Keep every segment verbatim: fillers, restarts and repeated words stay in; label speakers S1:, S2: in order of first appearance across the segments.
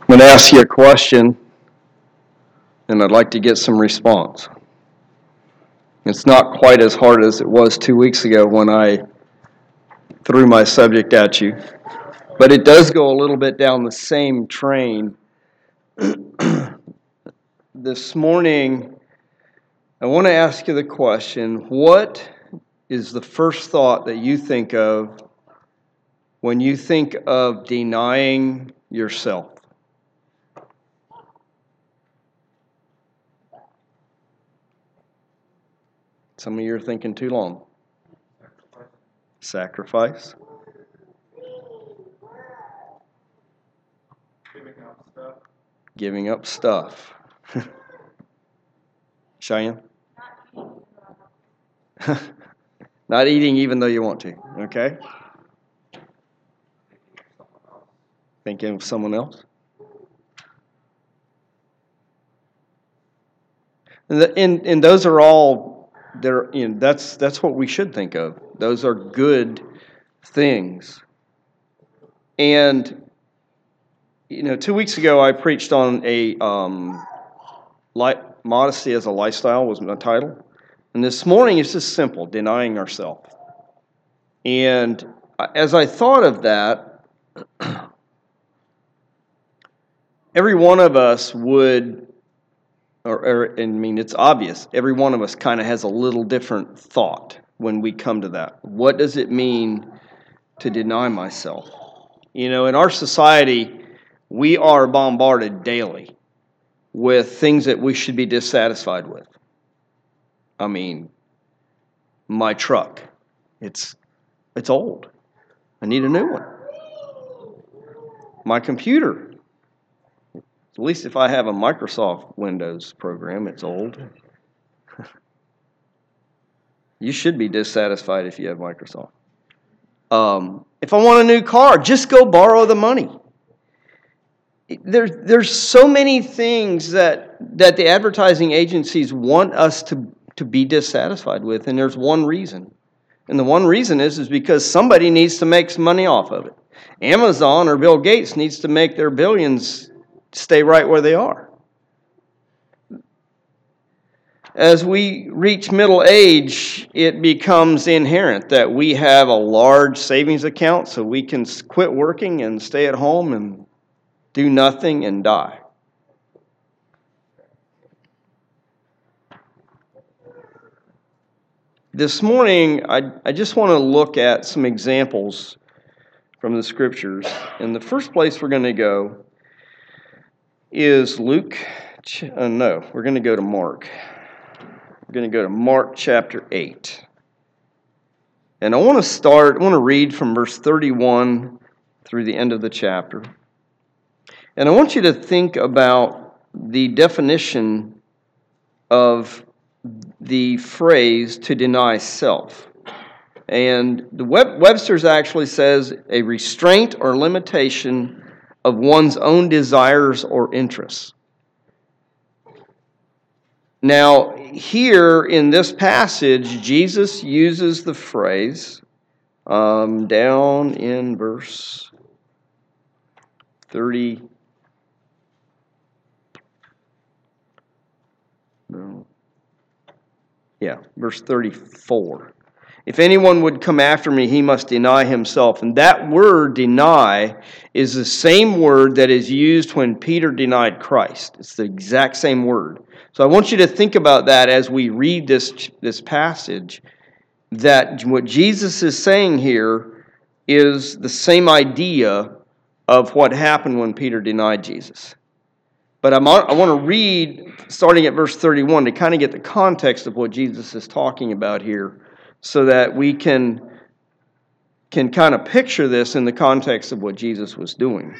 S1: I'm going to ask you a question, and I'd like to get some response. It's not quite as hard as it was two weeks ago when I threw my subject at you, but it does go a little bit down the same train. This morning, I want to ask you the question, what is the first thought that you think of when you think of denying yourself? Some of you are thinking too long. Sacrifice.
S2: Giving up stuff.
S1: Giving up stuff. Cheyenne? Not eating even though you want to, okay? Thinking of someone else? And, the, and, and those are all, they're, you know, that's, that's what we should think of. Those are good things. And, you know, two weeks ago I preached on a, um, li- modesty as a lifestyle was my title. And this morning it's just simple, denying ourselves. And as I thought of that, every one of us would, or, or I mean, it's obvious, every one of us kind of has a little different thought when we come to that. What does it mean to deny myself? You know, in our society, we are bombarded daily with things that we should be dissatisfied with. I mean, my truck, it's it's old. I need a new one. My computer, at least if I have a Microsoft Windows program, it's old. You should be dissatisfied if you have Microsoft. Um, if I want a new car, just go borrow the money. There, there's so many things that, that the advertising agencies want us to, to be dissatisfied with, and there's one reason. And the one reason is, is because somebody needs to make some money off of it. Amazon or Bill Gates needs to make their billions stay right where they are. As we reach middle age, it becomes inherent that we have a large savings account so we can quit working and stay at home and do nothing and die. This morning, I, I just want to look at some examples from the Scriptures. And the first place we're going to go is Luke. Uh, no, we're going to go to Mark. We're going to go to Mark chapter eight. And I want to start, I want to read from verse thirty-one through the end of the chapter. And I want you to think about the definition of the phrase to deny self. And the Web- Webster's actually says a restraint or limitation of one's own desires or interests. Now, here in this passage, Jesus uses the phrase um, down in verse thirty. No. Yeah, verse thirty-four. If anyone would come after me, he must deny himself. And that word, deny, is the same word that is used when Peter denied Christ. It's the exact same word. So I want you to think about that as we read this, this passage, that what Jesus is saying here is the same idea of what happened when Peter denied Jesus. But I'm, I want to read, starting at verse thirty-one, to kind of get the context of what Jesus is talking about here, so that we can, can kind of picture this in the context of what Jesus was doing.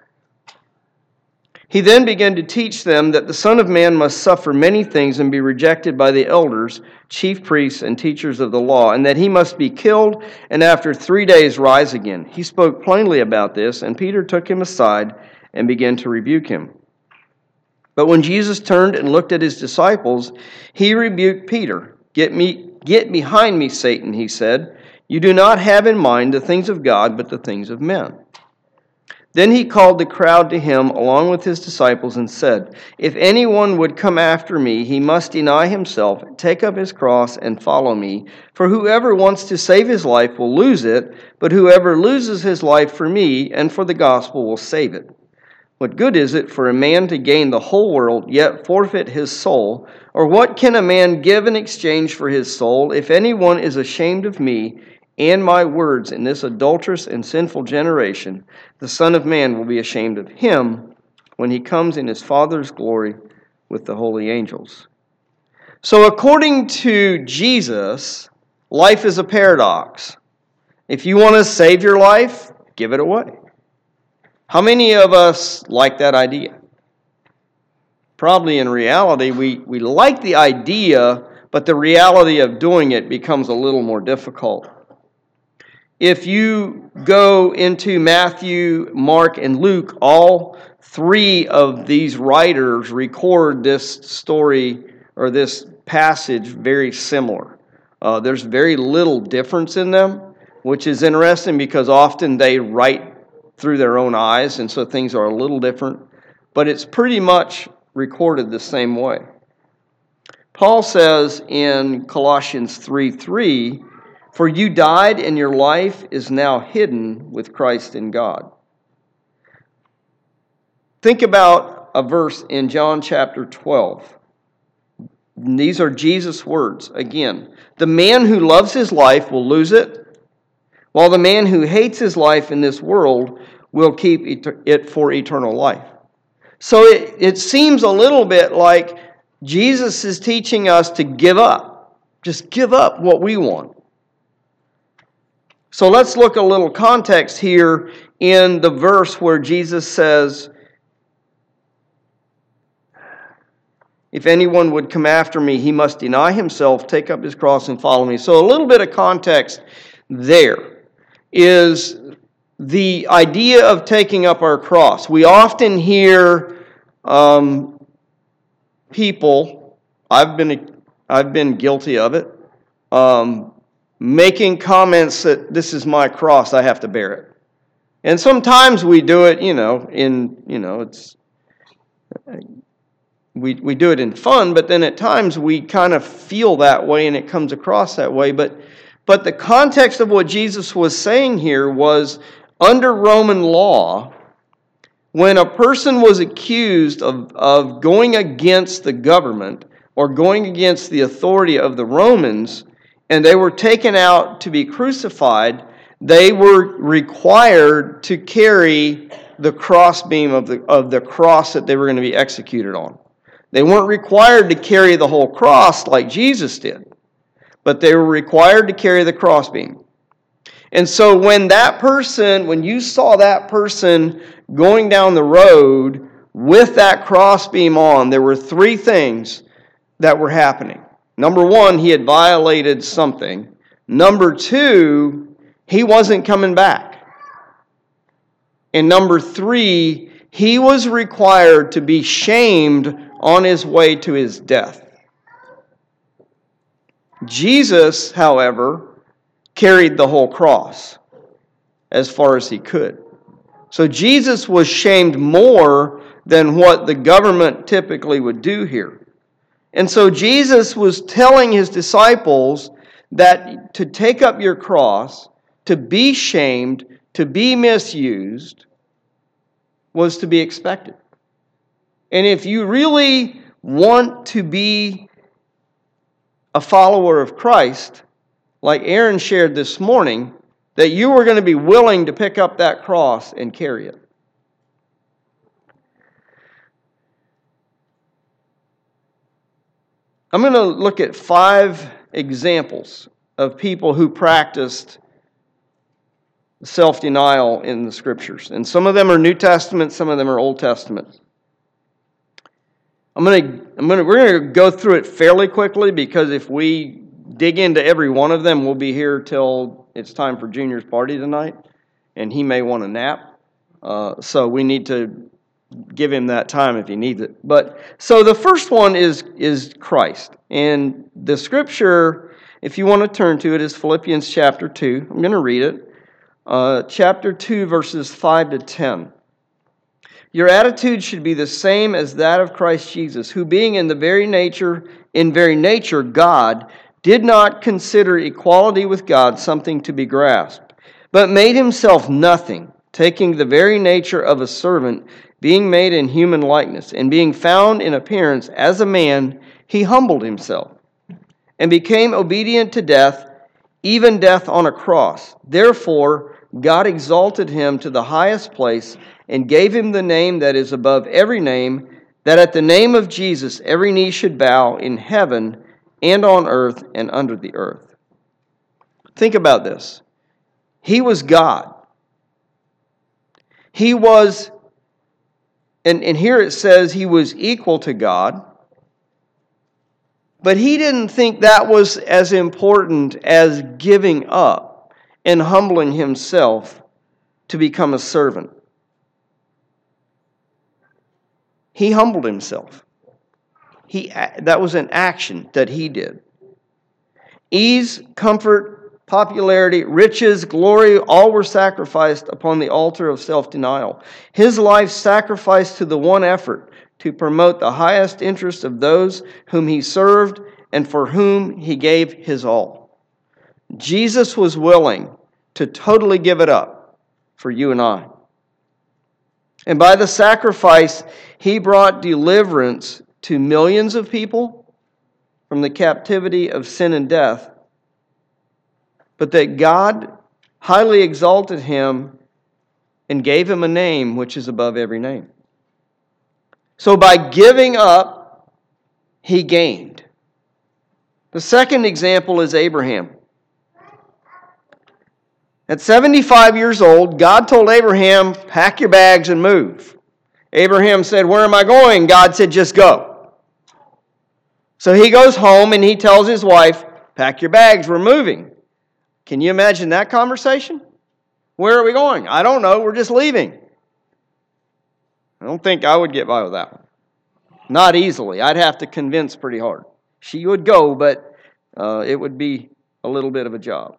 S1: He then began to teach them that the Son of Man must suffer many things and be rejected by the elders, chief priests, and teachers of the law, and that he must be killed and after three days rise again. He spoke plainly about this, and Peter took him aside and began to rebuke him. But when Jesus turned and looked at his disciples, he rebuked Peter. Get me, get behind me, Satan, he said. You do not have in mind the things of God, but the things of men. Then he called the crowd to him along with his disciples and said, "If anyone would come after me, he must deny himself, take up his cross, and follow me. For whoever wants to save his life will lose it, but whoever loses his life for me and for the gospel will save it. What good is it for a man to gain the whole world, yet forfeit his soul? Or what can a man give in exchange for his soul? If anyone is ashamed of me and my words in this adulterous and sinful generation, the Son of Man will be ashamed of him when he comes in his Father's glory with the holy angels." So according to Jesus, life is a paradox. If you want to save your life, give it away. How many of us like that idea? Probably in reality, we, we like the idea, but the reality of doing it becomes a little more difficult. If you go into Matthew, Mark, and Luke, all three of these writers record this story or this passage very similar. Uh, there's very little difference in them, which is interesting because often they write through their own eyes, and so things are a little different. But it's pretty much recorded the same way. Paul says in Colossians three three, "For you died, and your life is now hidden with Christ in God." Think about a verse in John chapter twelve. These are Jesus' words. Again, "The man who loves his life will lose it, while the man who hates his life in this world will keep it for eternal life." So it, it seems a little bit like Jesus is teaching us to give up. Just give up what we want. So let's look a little context here in the verse where Jesus says, "If anyone would come after me, he must deny himself, take up his cross, and follow me." So a little bit of context there is the idea of taking up our cross. We often hear um, people, I've been I've been guilty of it, um, making comments that this is my cross, I have to bear it. And sometimes we do it, you know, in you know, it's we we do it in fun, but then at times we kind of feel that way and it comes across that way. But but the context of what Jesus was saying here was, under Roman law, when a person was accused of, of going against the government or going against the authority of the Romans, and they were taken out to be crucified, they were required to carry the crossbeam of the, of the cross that they were going to be executed on. They weren't required to carry the whole cross like Jesus did, but they were required to carry the crossbeam. And so when that person, when you saw that person going down the road with that crossbeam on, there were three things that were happening. Number one, he had violated something. Number two, he wasn't coming back. And number three, he was required to be shamed on his way to his death. Jesus, however, carried the whole cross as far as he could. So Jesus was shamed more than what the government typically would do here. And so Jesus was telling his disciples that to take up your cross, to be shamed, to be misused, was to be expected. And if you really want to be a follower of Christ, like Aaron shared this morning, that you were going to be willing to pick up that cross and carry it. I'm going to look at five examples of people who practiced self-denial in the Scriptures. And some of them are New Testament, some of them are Old Testament. I'm going to, I'm going to, we're going to go through it fairly quickly, because if we dig into every one of them, we'll be here till it's time for Junior's party tonight, and he may want a nap. Uh, so we need to give him that time if he needs it. But so the first one is is Christ, and the scripture, if you want to turn to it, is Philippians chapter two. I'm going to read it. Uh, chapter two, verses five to ten. Your attitude should be the same as that of Christ Jesus, who being in the very nature, in very nature God, did not consider equality with God something to be grasped, but made himself nothing, taking the very nature of a servant, being made in human likeness, and being found in appearance as a man, he humbled himself, and became obedient to death, even death on a cross. Therefore, God exalted him to the highest place, and gave him the name that is above every name, that at the name of Jesus every knee should bow in heaven and on earth and under the earth. Think about this. He was God. He was, and, and here it says he was equal to God, but he didn't think that was as important as giving up and humbling himself to become a servant. He humbled himself. He, that was an action that he did. Ease, comfort, popularity, riches, glory, all were sacrificed upon the altar of self-denial. His life sacrificed to the one effort to promote the highest interest of those whom he served and for whom he gave his all. Jesus was willing to totally give it up for you and I. And by the sacrifice, he brought deliverance to millions of people from the captivity of sin and death, but that God highly exalted him and gave him a name which is above every name. So by giving up, he gained. The second example is Abraham. At seventy-five years old, God told Abraham, pack your bags and move. Abraham said, where am I going? God said, just go. So he goes home and he tells his wife, pack your bags, we're moving. Can you imagine that conversation? Where are we going? I don't know, we're just leaving. I don't think I would get by with that one. Not easily. I'd have to convince pretty hard. She would go, but uh, it would be a little bit of a job.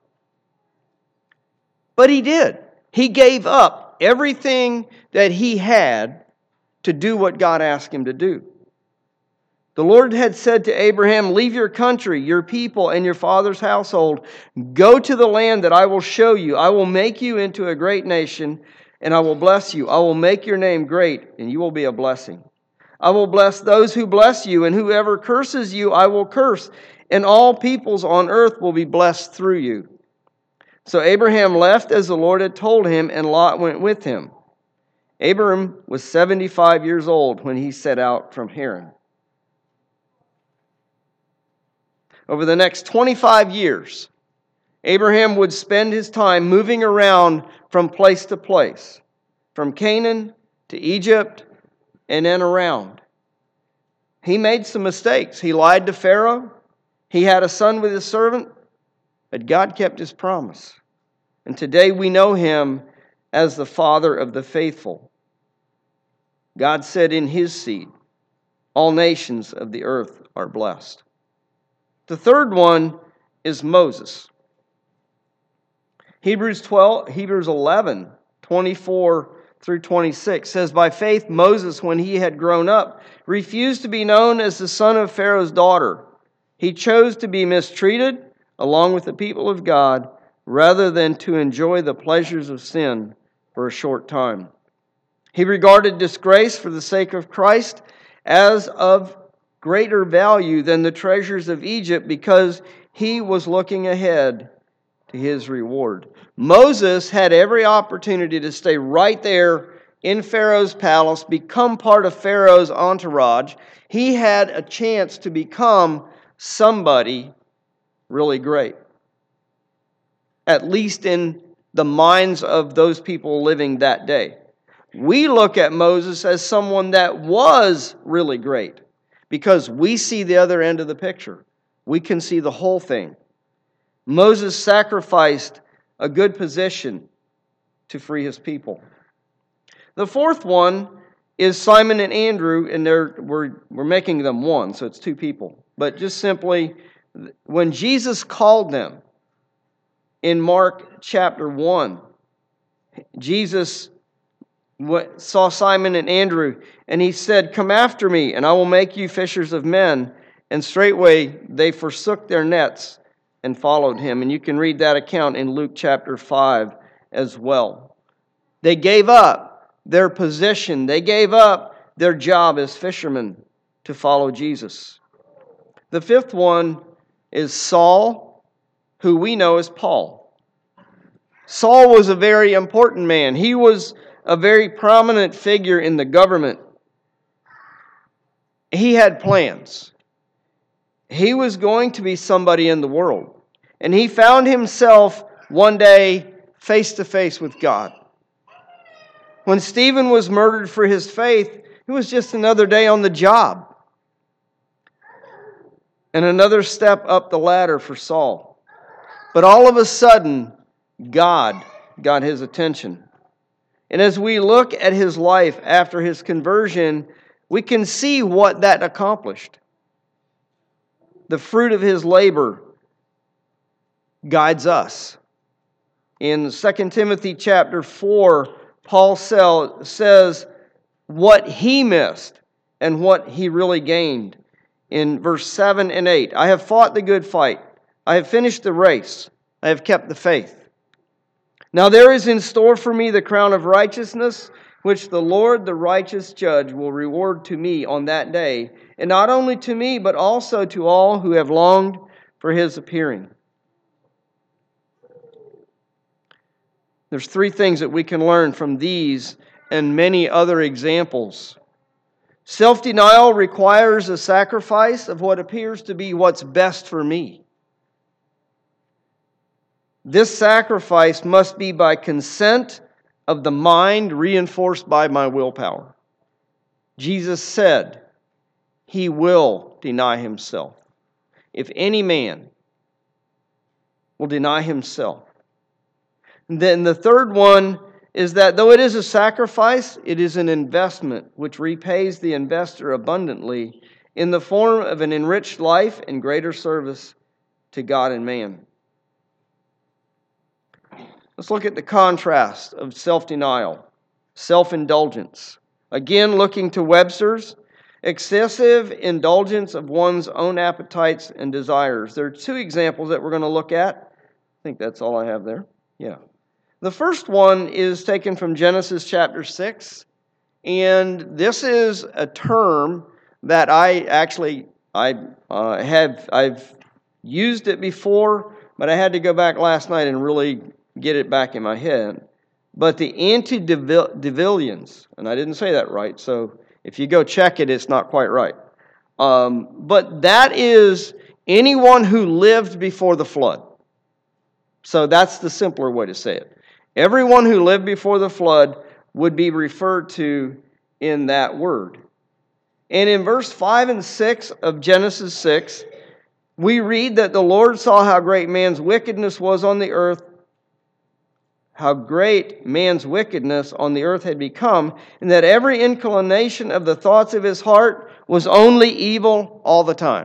S1: But he did. He gave up everything that he had to do what God asked him to do. The Lord had said to Abraham, leave your country, your people, and your father's household. Go to the land that I will show you. I will make you into a great nation, and I will bless you. I will make your name great, and you will be a blessing. I will bless those who bless you, and whoever curses you, I will curse, and all peoples on earth will be blessed through you. So Abraham left as the Lord had told him, and Lot went with him. Abram was seventy-five years old when he set out from Haran. Over the next twenty-five years, Abraham would spend his time moving around from place to place, from Canaan to Egypt and then around. He made some mistakes. He lied to Pharaoh. He had a son with his servant, but God kept his promise. And today we know him as the father of the faithful. God said in his seed, all nations of the earth are blessed. The third one is Moses. Hebrews twelve, Hebrews eleven, twenty-four through twenty-six says, by faith Moses, when he had grown up, refused to be known as the son of Pharaoh's daughter. He chose to be mistreated along with the people of God rather than to enjoy the pleasures of sin for a short time. He regarded disgrace for the sake of Christ as of greater value than the treasures of Egypt because he was looking ahead to his reward. Moses had every opportunity to stay right there in Pharaoh's palace, become part of Pharaoh's entourage. He had a chance to become somebody really great, at least in the minds of those people living that day. We look at Moses as someone that was really great because we see the other end of the picture. We can see the whole thing. Moses sacrificed a good position to free his people. The fourth one is Simon and Andrew, and they're, we're, we're making them one, so it's two people. But just simply, when Jesus called them in Mark chapter one, Jesus what, saw Simon and Andrew, and he said, "Come after me, and I will make you fishers of men." And straightway they forsook their nets and followed him. And you can read that account in Luke chapter five as well. They gave up their position. They gave up their job as fishermen to follow Jesus. The fifth one is Saul, who we know as Paul. Saul was a very important man. He was a very prominent figure in the government. He had plans. He was going to be somebody in the world. And he found himself one day face to face with God. When Stephen was murdered for his faith, it was just another day on the job. And another step up the ladder for Saul. But all of a sudden, God got his attention. And as we look at his life after his conversion, we can see what that accomplished. The fruit of his labor guides us. In Second Timothy chapter four, Paul says what he missed and what he really gained. In verse seven and eight, "I have fought the good fight. I have finished the race. I have kept the faith. Now there is in store for me the crown of righteousness, which the Lord, the righteous judge, will reward to me on that day, and not only to me, but also to all who have longed for his appearing." There's three things that we can learn from these and many other examples. Self-denial requires a sacrifice of what appears to be what's best for me. This sacrifice must be by consent of the mind reinforced by my willpower. Jesus said he will deny himself. If any man will deny himself. And then the third one is that though it is a sacrifice, it is an investment which repays the investor abundantly in the form of an enriched life and greater service to God and man. Let's look at the contrast of self-denial, self-indulgence. Again, looking to Webster's, excessive indulgence of one's own appetites and desires. There are two examples that we're going to look at. I think that's all I have there. Yeah. The first one is taken from Genesis chapter six, and this is a term that I actually I uh, have I've used it before, but I had to go back last night and really get it back in my head. But the antediluvians, and I didn't say that right, so if you go check it, it's not quite right. Um, but that is anyone who lived before the flood. So that's the simpler way to say it. Everyone who lived before the flood would be referred to in that word. And in verse five and six of Genesis six, we read that the Lord saw how great man's wickedness was on the earth, how great man's wickedness on the earth had become, and that every inclination of the thoughts of his heart was only evil all the time.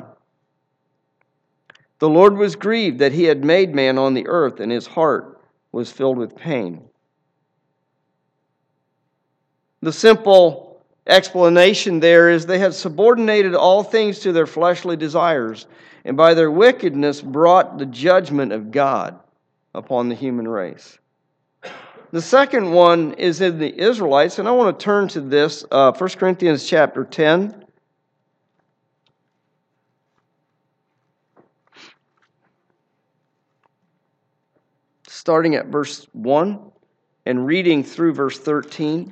S1: The Lord was grieved that he had made man on the earth, and his heart was filled with pain. The simple explanation there is they had subordinated all things to their fleshly desires, and by their wickedness brought the judgment of God upon the human race. The second one is in the Israelites, and I want to turn to this, uh, First Corinthians chapter ten. Starting at verse one and reading through verse thirteen.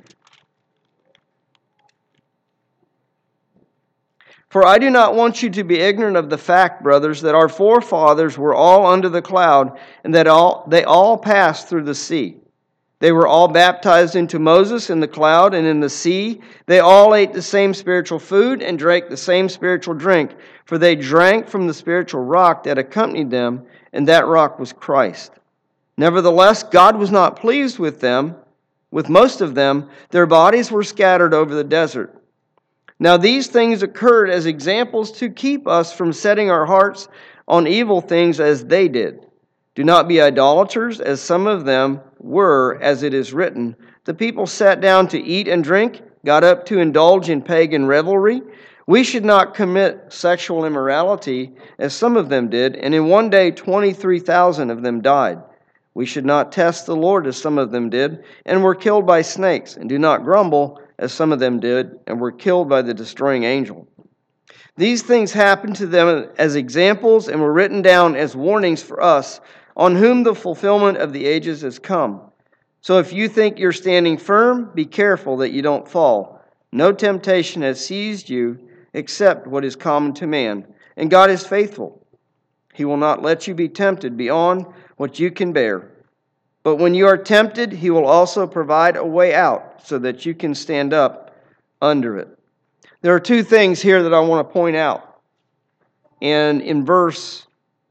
S1: "For I do not want you to be ignorant of the fact, brothers, that our forefathers were all under the cloud, and that all they all passed through the sea. They were all baptized into Moses in the cloud and in the sea. They all ate the same spiritual food and drank the same spiritual drink, for they drank from the spiritual rock that accompanied them, and that rock was Christ. Nevertheless, God was not pleased with them, with most of them. Their bodies were scattered over the desert. Now these things occurred as examples to keep us from setting our hearts on evil things as they did. Do not be idolaters, as some of them were, as it is written, The people sat down to eat and drink, got up to indulge in pagan revelry. We should not commit sexual immorality, as some of them did, and in one day twenty-three thousand of them died. We should not test the Lord, as some of them did, and were killed by snakes, and do not grumble, as some of them did, and were killed by the destroying angel. These things happened to them as examples and were written down as warnings for us, on whom the fulfillment of the ages has come. So if you think you're standing firm, be careful that you don't fall. No temptation has seized you except what is common to man, and God is faithful. He will not let you be tempted beyond what you can bear. But when you are tempted, He will also provide a way out so that you can stand up under it. There are two things here that I want to point out. And in verse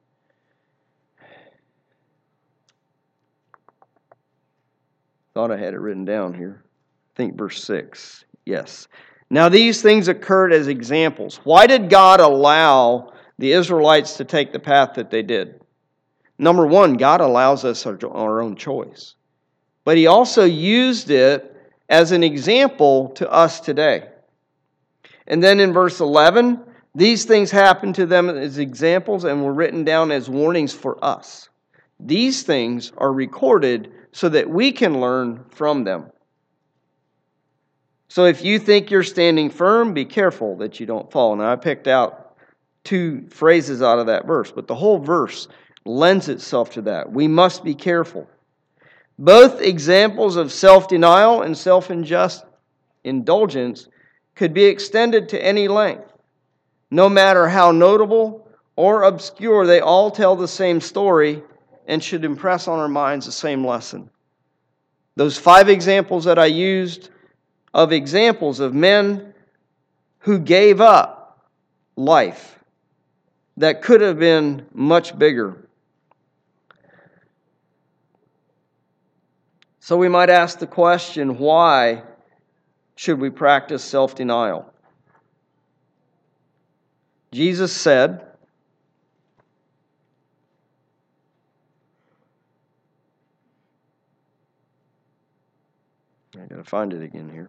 S1: thought I had it written down here. I think verse six. Yes. Now these things occurred as examples. Why did God allow the Israelites to take the path that they did? Number one, God allows us our, our own choice. But He also used it as an example to us today. And then in verse eleven, these things happened to them as examples and were written down as warnings for us. These things are recorded so that we can learn from them. So if you think you're standing firm, be careful that you don't fall. Now I picked out two phrases out of that verse, but the whole verse lends itself to that. We must be careful. Both examples of self-denial and self-indulgence could be extended to any length. No matter how notable or obscure, they all tell the same story and should impress on our minds the same lesson. Those five examples that I used of examples of men who gave up life that could have been much bigger. So we might ask the question, why should we practice self-denial? Jesus said, I gotta find it again here.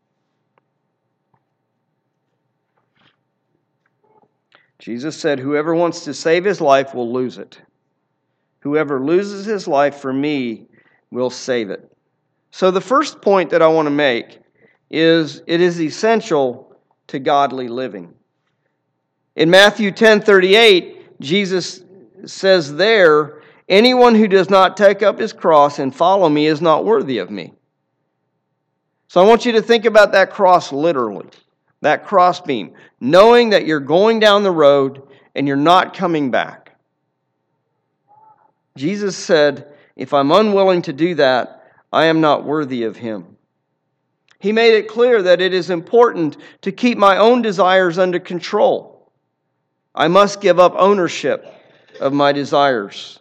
S1: Jesus said, whoever wants to save his life will lose it. Whoever loses his life for me will save it. So the first point that I want to make is it is essential to godly living. In Matthew ten thirty-eight, Jesus says there, anyone who does not take up his cross and follow me is not worthy of me. So I want you to think about that cross literally, that cross beam, knowing that you're going down the road and you're not coming back. Jesus said, if I'm unwilling to do that, I am not worthy of Him. He made it clear that it is important to keep my own desires under control. I must give up ownership of my desires.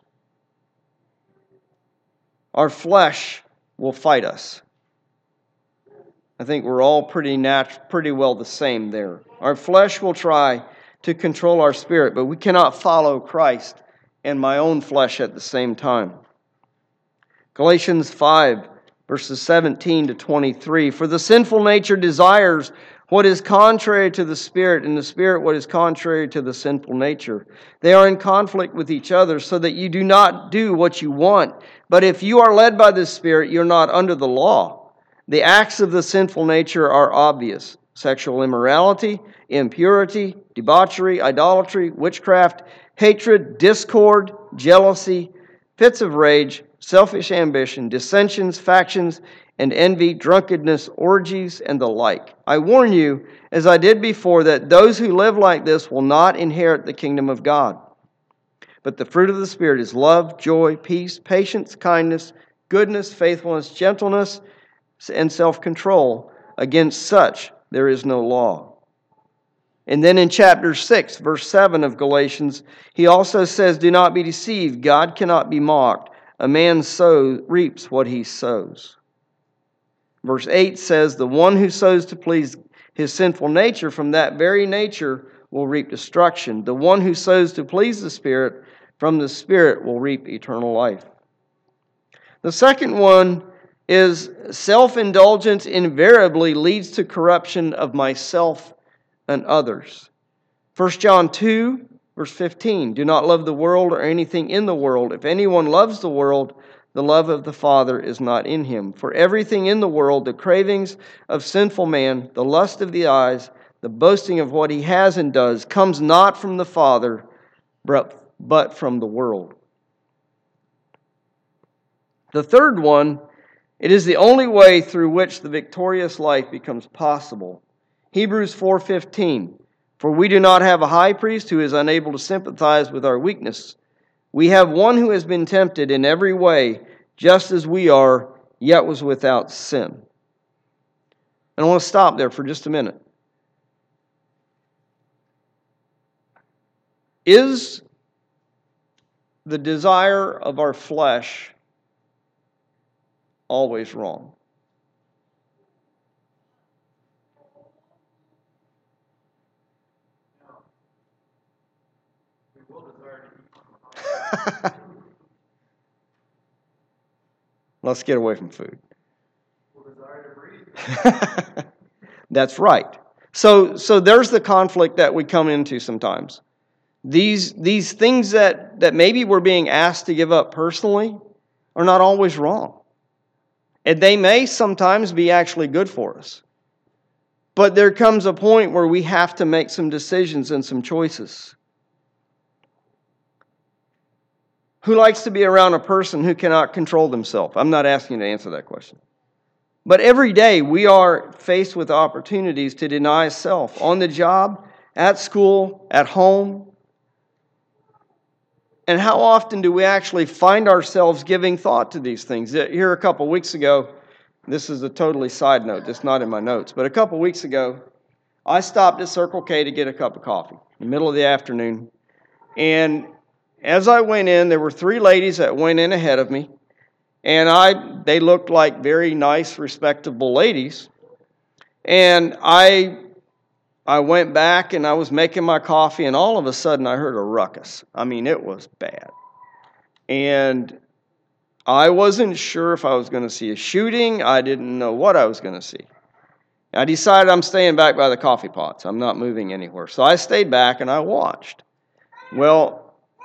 S1: Our flesh will fight us. I think we're all pretty nat- pretty well the same there. Our flesh will try to control our spirit, but we cannot follow Christ and my own flesh at the same time. Galatians five, verses seventeen to twenty-three. For the sinful nature desires what is contrary to the Spirit, and the Spirit what is contrary to the sinful nature. They are in conflict with each other, so that you do not do what you want. But if you are led by the Spirit, you're not under the law. The acts of the sinful nature are obvious: sexual immorality, impurity, debauchery, idolatry, witchcraft, hatred, discord, jealousy, fits of rage, selfish ambition, dissensions, factions, and envy, drunkenness, orgies, and the like. I warn you, as I did before, that those who live like this will not inherit the kingdom of God. But the fruit of the Spirit is love, joy, peace, patience, kindness, goodness, faithfulness, gentleness, and self-control. Against such there is no law. And then in chapter six, verse seven of Galatians, he also says, do not be deceived. God cannot be mocked. A man sows, reaps what he sows. Verse eight says, the one who sows to please his sinful nature, from that very nature will reap destruction. The one who sows to please the Spirit, from the Spirit will reap eternal life. The second one is self-indulgence invariably leads to corruption of myself and others. First John two, verse fifteen, do not love the world or anything in the world. If anyone loves the world, the love of the Father is not in him. For everything in the world, the cravings of sinful man, the lust of the eyes, the boasting of what he has and does, comes not from the Father, but from the world. The third one, it is the only way through which the victorious life becomes possible. Hebrews four fifteen, for we do not have a high priest who is unable to sympathize with our weakness. We have one who has been tempted in every way, just as we are, yet was without sin. And I want to stop there for just a minute. Is the desire of our flesh always wrong? Let's get away from food. That's right. So, so there's the conflict that we come into sometimes. These, these things that, that maybe we're being asked to give up personally are not always wrong. And they may sometimes be actually good for us. But there comes a point where we have to make some decisions and some choices. Who likes to be around a person who cannot control themselves? I'm not asking you to answer that question. But every day we are faced with opportunities to deny self. On the job, at school, at home. And how often do we actually find ourselves giving thought to these things? Here a couple weeks ago, this is a totally side note, it's not in my notes, but a couple weeks ago, I stopped at Circle K to get a cup of coffee in the middle of the afternoon. And as I went in, there were three ladies that went in ahead of me. And I, they looked like very nice, respectable ladies. And I, I went back and I was making my coffee, and all of a sudden I heard a ruckus. I mean, it was bad. And I wasn't sure if I was going to see a shooting. I didn't know what I was going to see. I decided I'm staying back by the coffee pots. I'm not moving anywhere. So I stayed back and I watched. Well,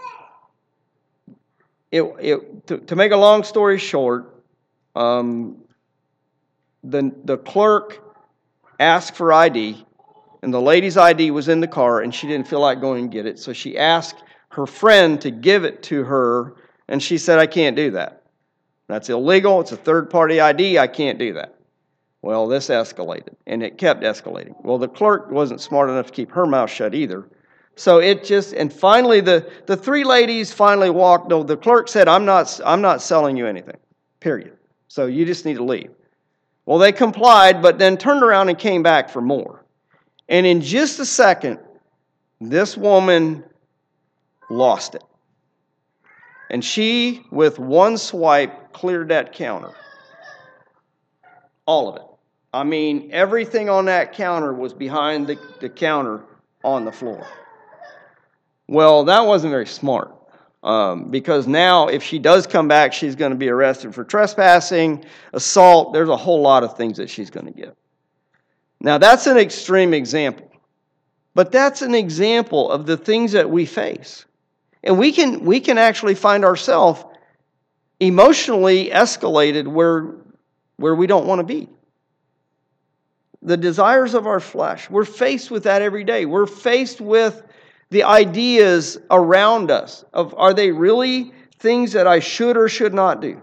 S1: It, it, to, to make a long story short, um, the, the clerk asked for I D, and the lady's I D was in the car, and she didn't feel like going and get it. So she asked her friend to give it to her, and she said, I can't do that. That's illegal. It's a third-party I D. I can't do that. Well, this escalated, and it kept escalating. Well, the clerk wasn't smart enough to keep her mouth shut either. So it just, and finally the, the three ladies finally walked, no, the clerk said, I'm not, I'm not selling you anything, period. So you just need to leave. Well, they complied, but then turned around and came back for more. And in just a second, this woman lost it. And she, with one swipe, cleared that counter. All of it. I mean, everything on that counter was behind the, the counter on the floor. Well, that wasn't very smart, um, because now if she does come back, she's going to be arrested for trespassing, assault. There's a whole lot of things that she's going to get. Now, that's an extreme example, but that's an example of the things that we face. And we can, we can actually find ourselves emotionally escalated where, where we don't want to be. The desires of our flesh, we're faced with that every day. We're faced with the ideas around us of, are they really things that I should or should not do?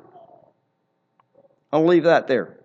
S1: I'll leave that there.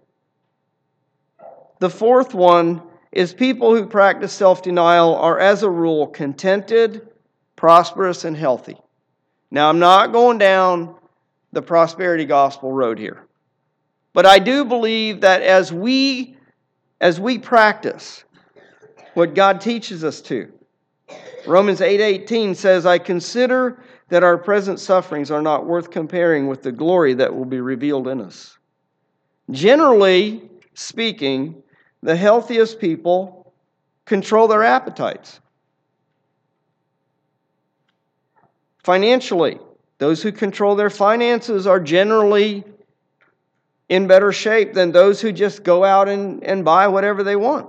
S1: The fourth one is people who practice self-denial are, as a rule, contented, prosperous, and healthy. Now, I'm not going down the prosperity gospel road here. But I do believe that as we, as we practice what God teaches us to, Romans eight eighteen says, I consider that our present sufferings are not worth comparing with the glory that will be revealed in us. Generally speaking, the healthiest people control their appetites. Financially, those who control their finances are generally in better shape than those who just go out and, and buy whatever they want.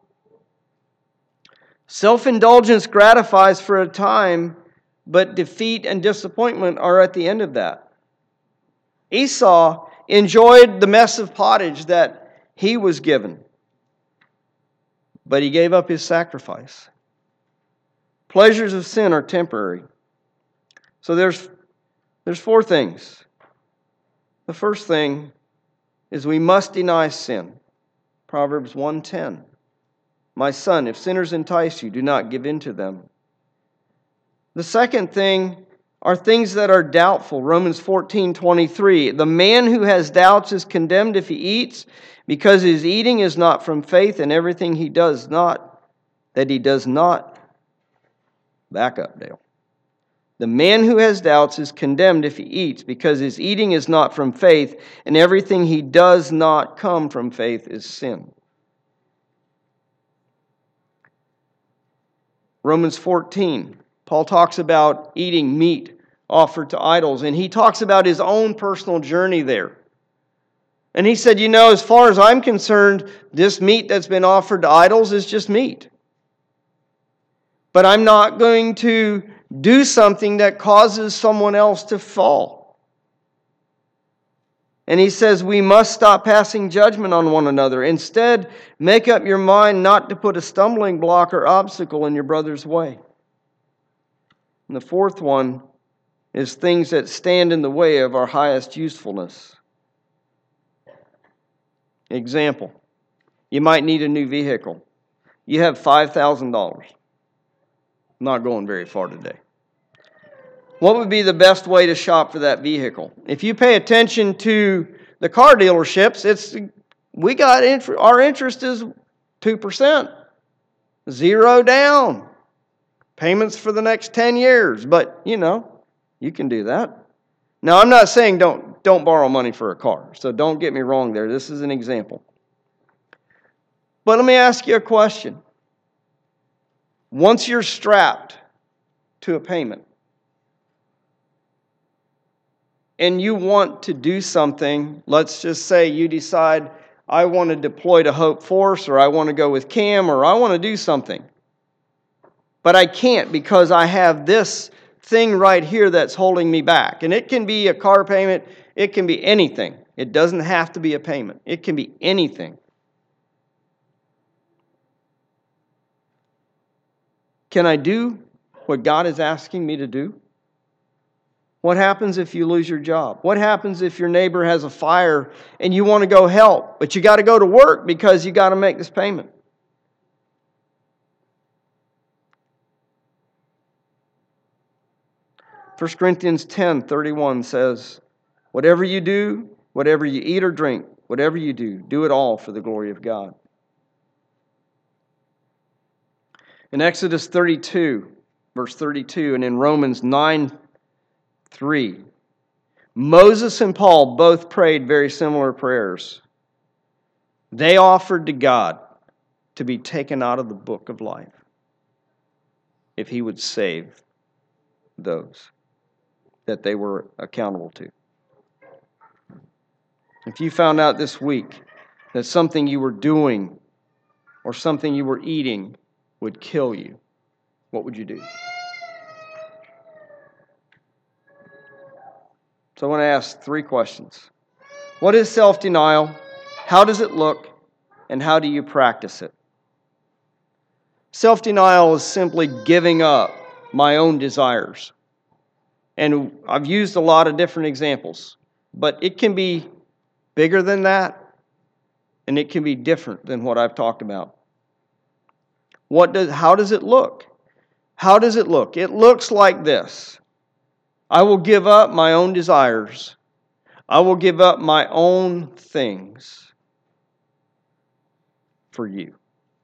S1: Self-indulgence gratifies for a time, but defeat and disappointment are at the end of that. Esau enjoyed the mess of pottage that he was given, but he gave up his sacrifice. Pleasures of sin are temporary. So there's, there's four things. The first thing is we must deny sin. Proverbs one ten. My son, if sinners entice you, do not give in to them. The second thing are things that are doubtful. Romans fourteen twenty-three. The man who has doubts is condemned if he eats, because his eating is not from faith, and everything he does not, that he does not. Back up, Dale. The man who has doubts is condemned if he eats, because his eating is not from faith, and everything he does not come from faith is sin. Romans fourteen, Paul talks about eating meat offered to idols, and he talks about his own personal journey there. And he said, you know, as far as I'm concerned, this meat that's been offered to idols is just meat. But I'm not going to do something that causes someone else to fall. And he says we must stop passing judgment on one another. Instead, make up your mind not to put a stumbling block or obstacle in your brother's way. And the fourth one is things that stand in the way of our highest usefulness. Example, you might need a new vehicle. You have five thousand dollars. Not going very far today. What would be the best way to shop for that vehicle? If you pay attention to the car dealerships, it's we got our interest is two percent. Zero down. Payments for the next ten years. But, you know, you can do that. Now, I'm not saying don't, don't borrow money for a car. So don't get me wrong there. This is an example. But let me ask you a question. Once you're strapped to a payment and you want to do something, let's just say you decide, I want to deploy to Hope Force, or I want to go with Cam, or I want to do something. But I can't because I have this thing right here that's holding me back. And it can be a car payment. It can be anything. It doesn't have to be a payment. It can be anything. Can I do what God is asking me to do? What happens if you lose your job? What happens if your neighbor has a fire and you want to go help, but you got to go to work because you got to make this payment? First Corinthians ten thirty-one says, whatever you do, whatever you eat or drink, whatever you do, do it all for the glory of God. In Exodus thirty-two, verse thirty-two, and in Romans nine three, Moses and Paul both prayed very similar prayers. They offered to God to be taken out of the book of life if He would save those that they were accountable to. If you found out this week that something you were doing or something you were eating would kill you, what would you do? So I want to ask three questions. What is self-denial? How does it look? And how do you practice it? Self-denial is simply giving up my own desires. And I've used a lot of different examples, but it can be bigger than that, and it can be different than what I've talked about. What does, how does it look? How does it look? It looks like this. I will give up my own desires. I will give up my own things for you,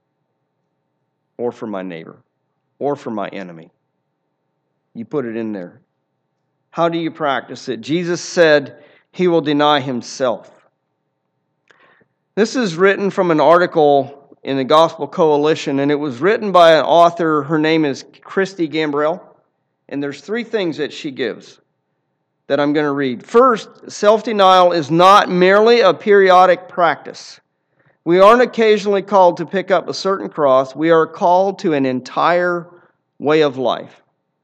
S1: or for my neighbor, or for my enemy. You put it in there. How do you practice it? Jesus said He will deny Himself. This is written from an article in the Gospel Coalition, and it was written by an author. Her name is Christy Gambrell, and there's three things that she gives. that I'm going to read. First, self-denial is not merely a periodic practice. We aren't occasionally called to pick up a certain cross. We are called to an entire way of life.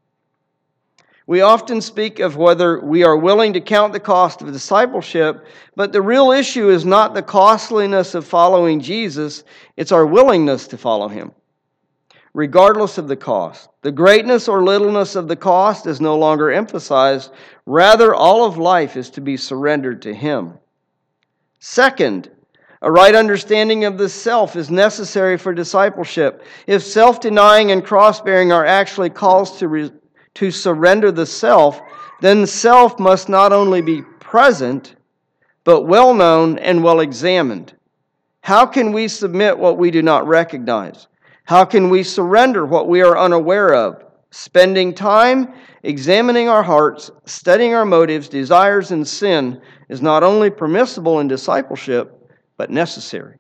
S1: We often speak of whether we are willing to count the cost of discipleship, but the real issue is not the costliness of following Jesus, it's our willingness to follow him, regardless of the cost. The greatness or littleness of the cost is no longer emphasized. Rather, all of life is to be surrendered to him. Second, a right understanding of the self is necessary for discipleship. If self-denying and cross-bearing are actually calls to re- to surrender the self, then the self must not only be present, but well known and well examined. How can we submit what we do not recognize? How can we surrender what we are unaware of? Spending time examining our hearts, studying our motives, desires, and sin is not only permissible in discipleship, but necessary.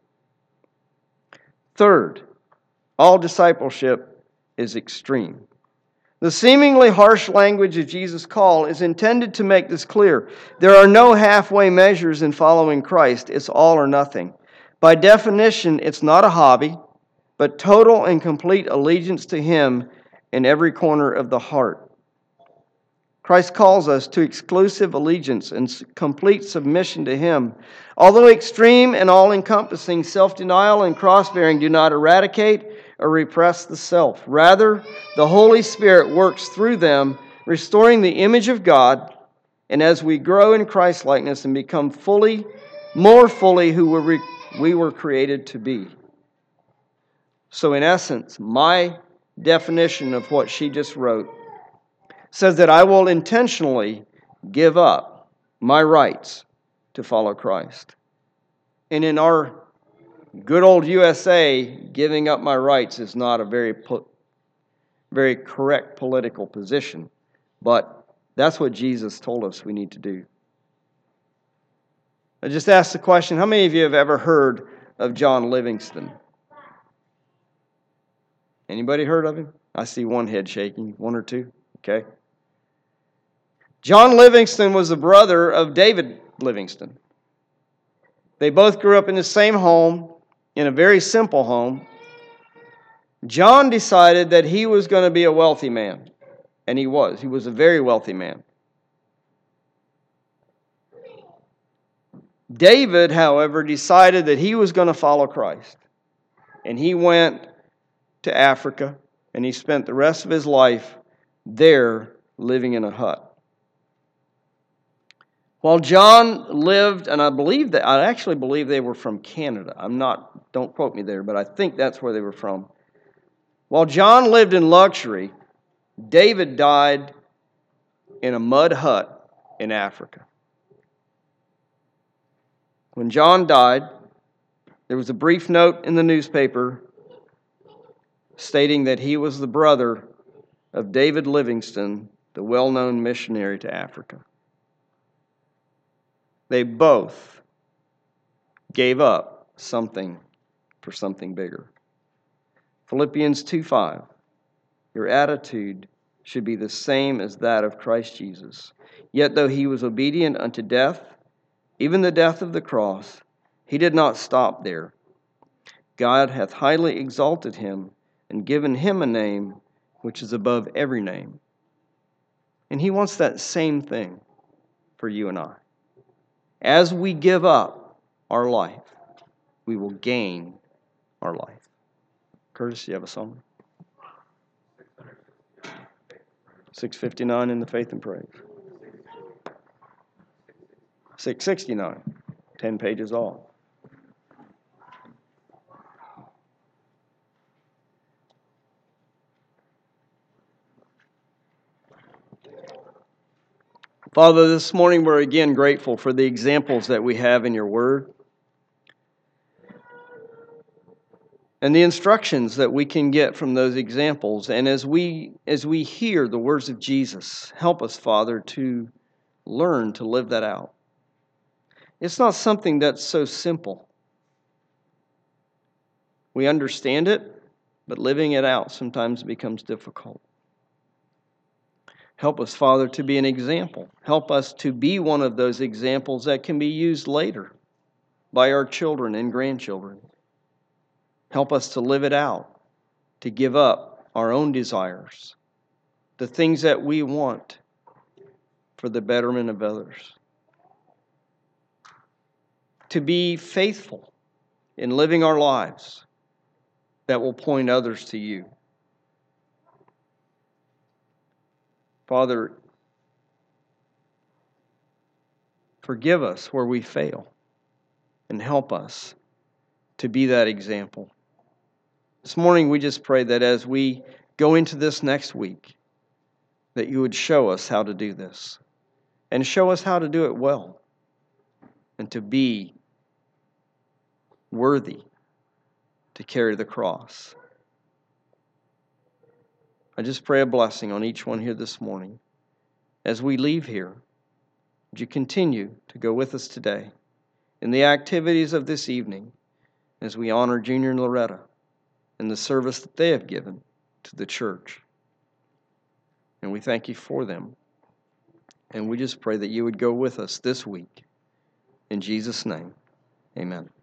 S1: Third, all discipleship is extreme. The seemingly harsh language of Jesus' call is intended to make this clear. There are no halfway measures in following Christ. It's all or nothing. By definition, it's not a hobby, but total and complete allegiance to him in every corner of the heart. Christ calls us to exclusive allegiance and complete submission to him. Although extreme and all-encompassing, self-denial and cross-bearing do not eradicate or repress the self. Rather, the Holy Spirit works through them, restoring the image of God, and as we grow in Christ-likeness and become fully, more fully who we were created to be. So in essence, my definition of what she just wrote says that I will intentionally give up my rights to follow Christ. And in our good old U S A, giving up my rights is not a very, very correct political position, but that's what Jesus told us we need to do. I just asked the question, how many of you have ever heard of John Livingston? Anybody heard of him? I see one head shaking, one or two. Okay. John Livingston was the brother of David Livingston. They both grew up in the same home, in a very simple home. John decided that he was going to be a wealthy man, and he was. He was a very wealthy man. David, however, decided that he was going to follow Christ, and he went to Africa, and he spent the rest of his life there living in a hut. While John lived, and I believe that I actually believe they were from Canada. I'm not, don't quote me there, but I think that's where they were from. While John lived in luxury, David died in a mud hut in Africa. When John died, there was a brief note in the newspaper stating that he was the brother of David Livingston, the well-known missionary to Africa. They both gave up something for something bigger. Philippians two five. Your attitude should be the same as that of Christ Jesus. Yet though he was obedient unto death, even the death of the cross, he did not stop there. God hath highly exalted him and given him a name which is above every name. And he wants that same thing for you and I. As we give up our life, we will gain our life. Curtis, you have a song? six fifty-nine in the Faith and Praise. six sixty-nine, ten pages off. Father, this morning we're again grateful for the examples that we have in your word and the instructions that we can get from those examples. And as we as we hear the words of Jesus, help us, Father, to learn to live that out. It's not something that's so simple. We understand it, but living it out sometimes becomes difficult. Help us, Father, to be an example. Help us to be one of those examples that can be used later by our children and grandchildren. Help us to live it out, to give up our own desires, the things that we want for the betterment of others. To be faithful in living our lives that will point others to you. Father, forgive us where we fail and help us to be that example. This morning we just pray that as we go into this next week, that you would show us how to do this and show us how to do it well and to be worthy to carry the cross. I just pray a blessing on each one here this morning. As we leave here, would you continue to go with us today in the activities of this evening as we honor Junior and Loretta and the service that they have given to the church. And we thank you for them. And we just pray that you would go with us this week. In Jesus' name, amen.